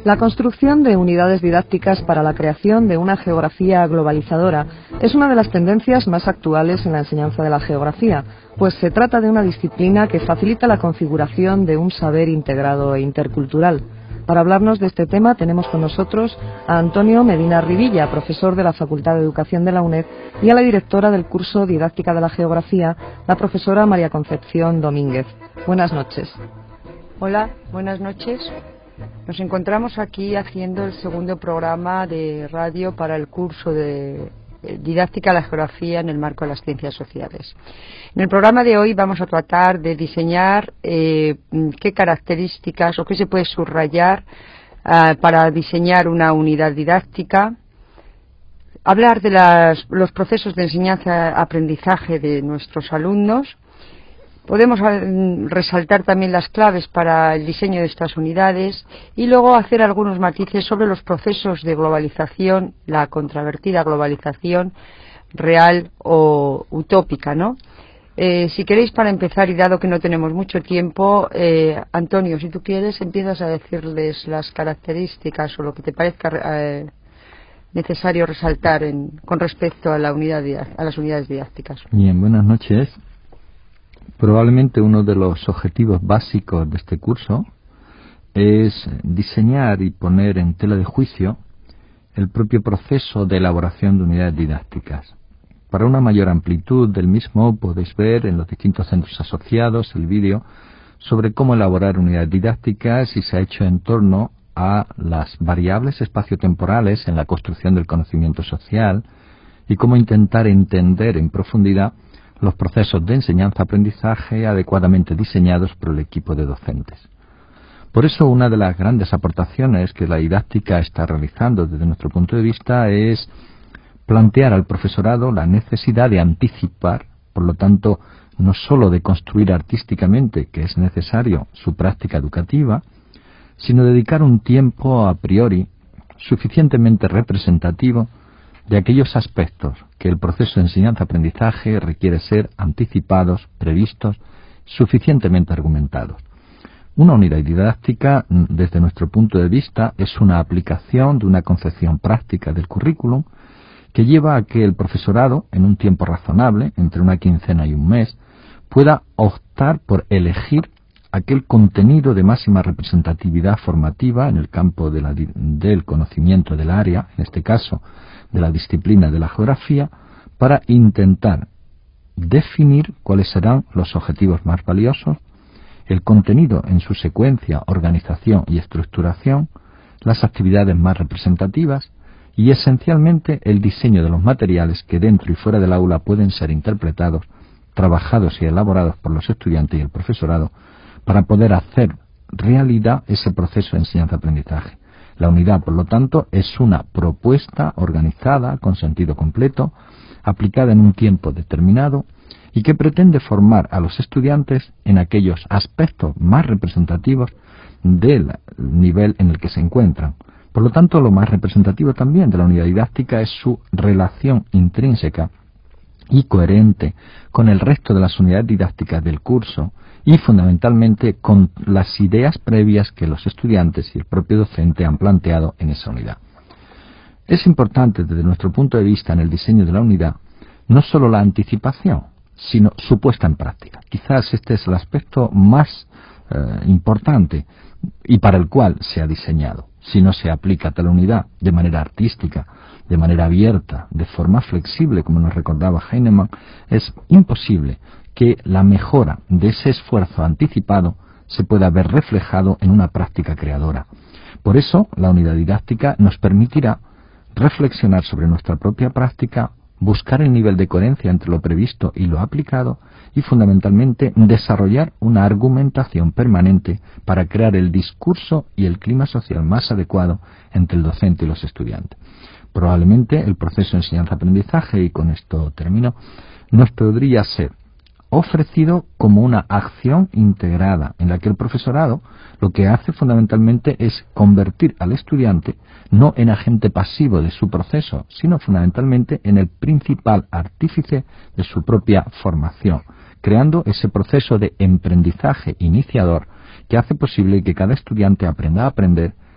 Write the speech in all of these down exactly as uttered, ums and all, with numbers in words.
La construcción de unidades didácticas para la creación de una geografía globalizadora es una de las tendencias más actuales en la enseñanza de la geografía, pues se trata de una disciplina que facilita la configuración de un saber integrado e intercultural. Para hablarnos de este tema tenemos con nosotros a Antonio Medina Rivilla, profesor de la Facultad de Educación de la UNED, y a la directora del curso Didáctica de la Geografía, la profesora María Concepción Domínguez. Buenas noches. Hola, buenas noches. Nos encontramos aquí haciendo el segundo programa de radio para el curso de Didáctica de la Geografía en el marco de las ciencias sociales. En el programa de hoy vamos a tratar de diseñar eh, qué características o qué se puede subrayar eh, para diseñar una unidad didáctica, hablar de las, los procesos de enseñanza-aprendizaje de nuestros alumnos. Podemos resaltar también las claves para el diseño de estas unidades y luego hacer algunos matices sobre los procesos de globalización, la contravertida globalización real o utópica, ¿no? Eh, si queréis, para empezar, y dado que no tenemos mucho tiempo, eh, Antonio, si tú quieres, empiezas a decirles las características o lo que te parezca eh, necesario resaltar en, con respecto a, la unidad, a las unidades didácticas. Bien, buenas noches. Probablemente uno de los objetivos básicos de este curso es diseñar y poner en tela de juicio el propio proceso de elaboración de unidades didácticas. Para una mayor amplitud del mismo podéis ver en los distintos centros asociados el vídeo sobre cómo elaborar unidades didácticas y se ha hecho en torno a las variables espaciotemporales en la construcción del conocimiento social y cómo intentar entender en profundidad los procesos de enseñanza-aprendizaje adecuadamente diseñados por el equipo de docentes. Por eso, una de las grandes aportaciones que la didáctica está realizando desde nuestro punto de vista es plantear al profesorado la necesidad de anticipar, por lo tanto, no sólo de construir artísticamente, que es necesario, su práctica educativa, sino dedicar un tiempo a priori suficientemente representativo de aquellos aspectos que el proceso de enseñanza-aprendizaje requiere ser anticipados, previstos, suficientemente argumentados. Una unidad didáctica, desde nuestro punto de vista, es una aplicación de una concepción práctica del currículum que lleva a que el profesorado, en un tiempo razonable, entre una quincena y un mes, pueda optar por elegir aquel contenido de máxima representatividad formativa en el campo de la, del conocimiento del área, en este caso de la disciplina de la geografía, para intentar definir cuáles serán los objetivos más valiosos, el contenido en su secuencia, organización y estructuración, las actividades más representativas y esencialmente el diseño de los materiales que dentro y fuera del aula pueden ser interpretados, trabajados y elaborados por los estudiantes y el profesorado para poder hacer realidad ese proceso de enseñanza-aprendizaje. La unidad, por lo tanto, es una propuesta organizada, con sentido completo, aplicada en un tiempo determinado y que pretende formar a los estudiantes en aquellos aspectos más representativos del nivel en el que se encuentran. Por lo tanto, lo más representativo también de la unidad didáctica es su relación intrínseca y coherente con el resto de las unidades didácticas del curso y fundamentalmente con las ideas previas que los estudiantes y el propio docente han planteado en esa unidad. Es importante desde nuestro punto de vista en el diseño de la unidad no solo la anticipación, sino su puesta en práctica. Quizás este es el aspecto más eh, importante y para el cual se ha diseñado. Si no se aplica tal unidad de manera artística, de manera abierta, de forma flexible, como nos recordaba Heinemann, es imposible que la mejora de ese esfuerzo anticipado se pueda ver reflejado en una práctica creadora. Por eso, la unidad didáctica nos permitirá reflexionar sobre nuestra propia práctica, buscar el nivel de coherencia entre lo previsto y lo aplicado y, fundamentalmente, desarrollar una argumentación permanente para crear el discurso y el clima social más adecuado entre el docente y los estudiantes. Probablemente el proceso de enseñanza-aprendizaje, y con esto termino, nos podría ser ofrecido como una acción integrada en la que el profesorado lo que hace fundamentalmente es convertir al estudiante no en agente pasivo de su proceso, sino fundamentalmente en el principal artífice de su propia formación, creando ese proceso de emprendizaje iniciador que hace posible que cada estudiante aprenda a aprender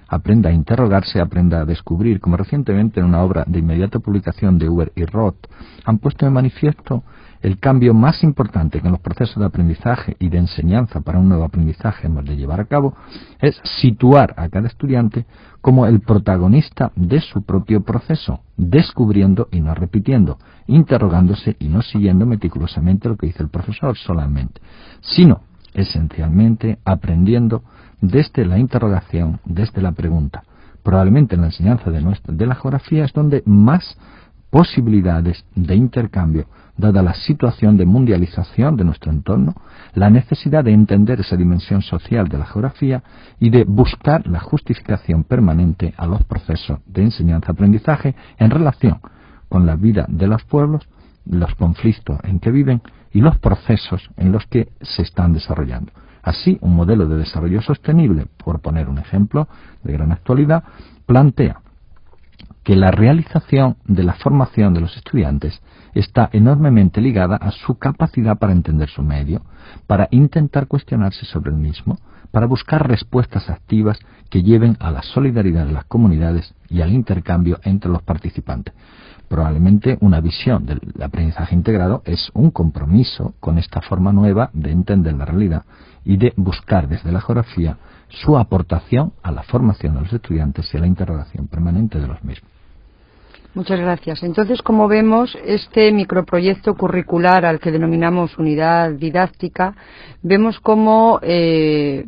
aprenda a interrogarse, aprenda a descubrir, como recientemente en una obra de inmediata publicación de Uber y Roth han puesto de manifiesto el cambio más importante que en los procesos de aprendizaje y de enseñanza para un nuevo aprendizaje hemos de llevar a cabo es situar a cada estudiante como el protagonista de su propio proceso, descubriendo y no repitiendo, interrogándose y no siguiendo meticulosamente lo que dice el profesor solamente, sino esencialmente aprendiendo desde la interrogación, desde la pregunta. Probablemente en la enseñanza de, nuestra, de la geografía es donde más posibilidades de intercambio, dada la situación de mundialización de nuestro entorno, la necesidad de entender esa dimensión social de la geografía y de buscar la justificación permanente a los procesos de enseñanza-aprendizaje en relación con la vida de los pueblos, los conflictos en que viven y los procesos en los que se están desarrollando. Así, un modelo de desarrollo sostenible, por poner un ejemplo de gran actualidad, plantea que la realización de la formación de los estudiantes está enormemente ligada a su capacidad para entender su medio, para intentar cuestionarse sobre el mismo, para buscar respuestas activas que lleven a la solidaridad de las comunidades y al intercambio entre los participantes. Probablemente una visión del aprendizaje integrado es un compromiso con esta forma nueva de entender la realidad y de buscar desde la geografía su aportación a la formación de los estudiantes y a la interrogación permanente de los mismos. Muchas gracias. Entonces, como vemos, este microproyecto curricular al que denominamos unidad didáctica, vemos cómo eh,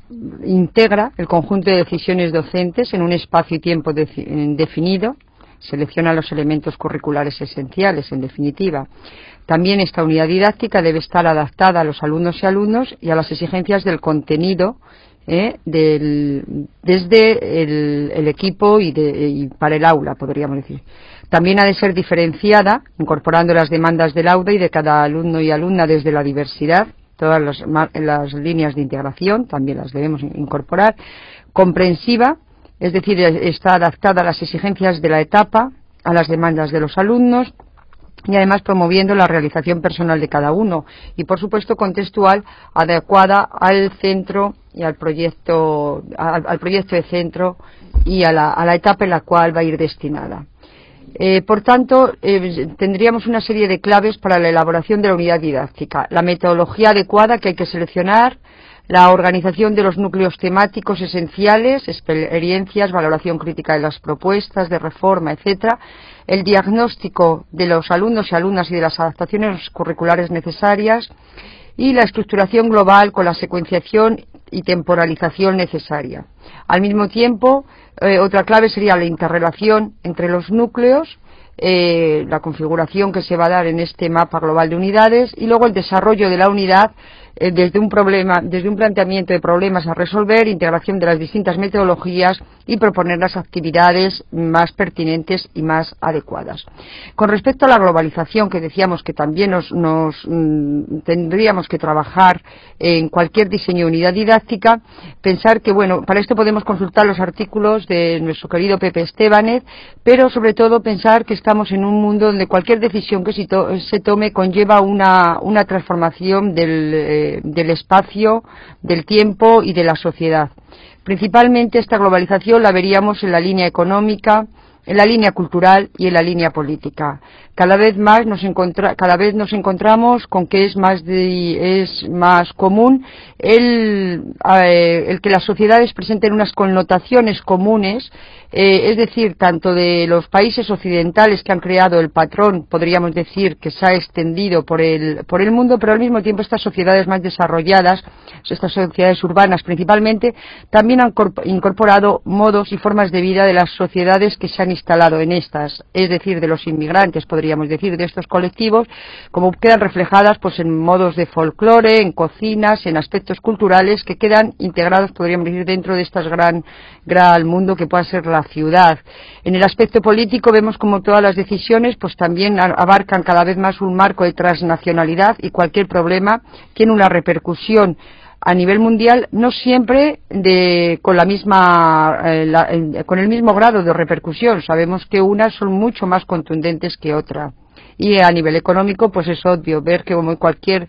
integra el conjunto de decisiones docentes en un espacio y tiempo de, definido, selecciona los elementos curriculares esenciales, en definitiva. También esta unidad didáctica debe estar adaptada a los alumnos y alumnos y a las exigencias del contenido ¿Eh? Del, desde el, el equipo y, de, y para el aula, podríamos decir. También ha de ser diferenciada, incorporando las demandas del aula y de cada alumno y alumna desde la diversidad. Todas las, las líneas de integración también las debemos incorporar. Comprensiva, es decir, está adaptada a las exigencias de la etapa, a las demandas de los alumnos, y además promoviendo la realización personal de cada uno y, por supuesto, contextual, adecuada al centro y al proyecto, al, al proyecto de centro y a la, a la etapa en la cual va a ir destinada. Eh, por tanto, eh, tendríamos una serie de claves para la elaboración de la unidad didáctica. La metodología adecuada que hay que seleccionar, la organización de los núcleos temáticos esenciales, experiencias, valoración crítica de las propuestas de reforma, etcétera, el diagnóstico de los alumnos y alumnas y de las adaptaciones curriculares necesarias y la estructuración global con la secuenciación y temporalización necesaria. Al mismo tiempo, eh, otra clave sería la interrelación entre los núcleos, eh, la configuración que se va a dar en este mapa global de unidades y luego el desarrollo de la unidad eh, desde un problema, desde un planteamiento de problemas a resolver, integración de las distintas metodologías y proponer las actividades más pertinentes y más adecuadas. Con respecto a la globalización, que decíamos que también nos, nos mm, tendríamos que trabajar en cualquier diseño de unidad didáctica, pensar que, bueno, para esto podemos consultar los artículos de nuestro querido Pepe Estébanez, pero sobre todo pensar que estamos en un mundo donde cualquier decisión que se, to se tome conlleva una, una transformación del, eh, del espacio, del tiempo y de la sociedad. Principalmente esta globalización la veríamos en la línea económica, en la línea cultural y en la línea política. Cada vez más nos encontra, cada vez nos encontramos con que es más de, es más común el, eh, el que las sociedades presenten unas connotaciones comunes, eh, es decir, tanto de los países occidentales que han creado el patrón, podríamos decir, que se ha extendido por el, por el mundo, pero al mismo tiempo estas sociedades más desarrolladas, estas sociedades urbanas principalmente, también han incorporado modos y formas de vida de las sociedades que se han instalado en estas, es decir, de los inmigrantes, podríamos decir, de estos colectivos, como quedan reflejadas pues en modos de folclore, en cocinas, en aspectos culturales que quedan integrados, podríamos decir, dentro de este gran, gran mundo que pueda ser la ciudad. En el aspecto político vemos como todas las decisiones pues también abarcan cada vez más un marco de transnacionalidad y cualquier problema tiene una repercusión a nivel mundial, no siempre de, con la misma eh, la, eh, con el mismo grado de repercusión. Sabemos que unas son mucho más contundentes que otras. Y a nivel económico, pues es obvio ver que como cualquier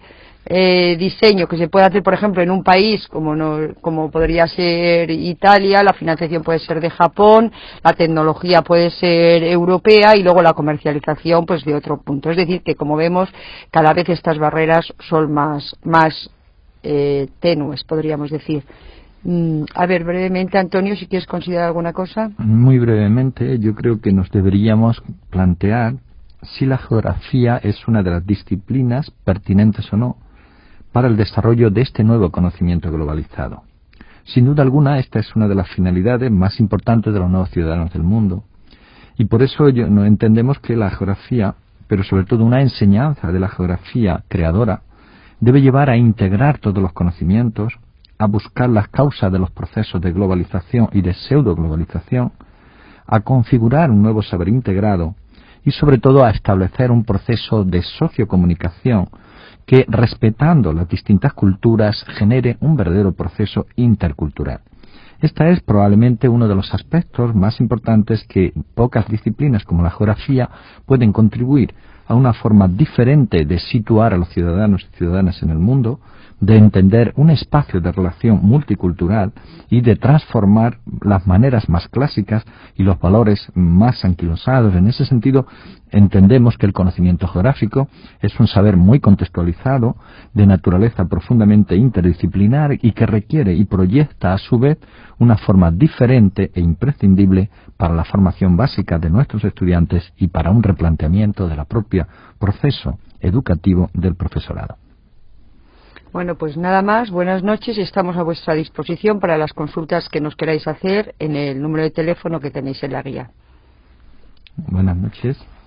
eh, diseño que se puede hacer, por ejemplo, en un país como no, como podría ser Italia, la financiación puede ser de Japón, la tecnología puede ser europea y luego la comercialización pues de otro punto. Es decir, que como vemos, cada vez estas barreras son más, más eh, tenues, podríamos decir. Mm, a ver, brevemente, Antonio, si quieres considerar alguna cosa. Muy brevemente, yo creo que nos deberíamos plantear si la geografía es una de las disciplinas pertinentes o no para el desarrollo de este nuevo conocimiento globalizado. Sin duda alguna, esta es una de las finalidades más importantes de los nuevos ciudadanos del mundo. Y por eso yo, no entendemos que la geografía, pero sobre todo una enseñanza de la geografía creadora, debe llevar a integrar todos los conocimientos, a buscar las causas de los procesos de globalización y de pseudo-globalización, a configurar un nuevo saber integrado y sobre todo a establecer un proceso de sociocomunicación que, respetando las distintas culturas, genere un verdadero proceso intercultural. Este es probablemente uno de los aspectos más importantes que pocas disciplinas como la geografía pueden contribuir a una forma diferente de situar a los ciudadanos y ciudadanas en el mundo, de entender un espacio de relación multicultural y de transformar las maneras más clásicas y los valores más anquilosados. En ese sentido, entendemos que el conocimiento geográfico es un saber muy contextualizado, de naturaleza profundamente interdisciplinar y que requiere y proyecta a su vez una forma diferente e imprescindible para la formación básica de nuestros estudiantes y para un replanteamiento del propio proceso educativo del profesorado. Bueno, pues nada más, buenas noches y estamos a vuestra disposición para las consultas que nos queráis hacer en el número de teléfono que tenéis en la guía. Buenas noches.